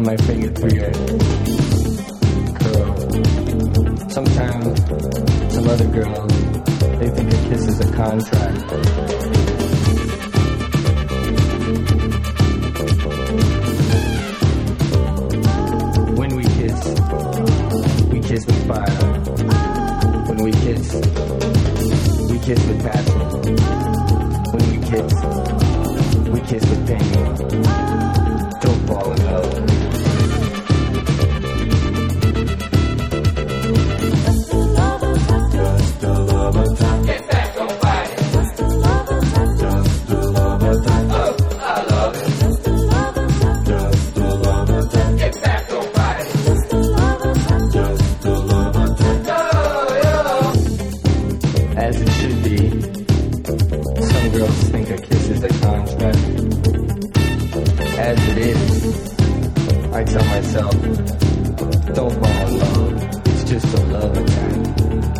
my finger through your curl. Sometimes, some other girls, they think a kiss is a contract. When we kiss with fire. When we kiss with passion. When we kiss with pain. Don't fall in love. Just a love attack. Get back on fire. Just a love attack. Just a love attack. Oh, I love it. Just a love attack. Just a love attack. Get back on fire. Just a love attack. Just a love attack. Oh, yeah. As it should be. Some girls think a kiss is a contract. As it is, I tell myself, don't fall in love. It's just a love attack.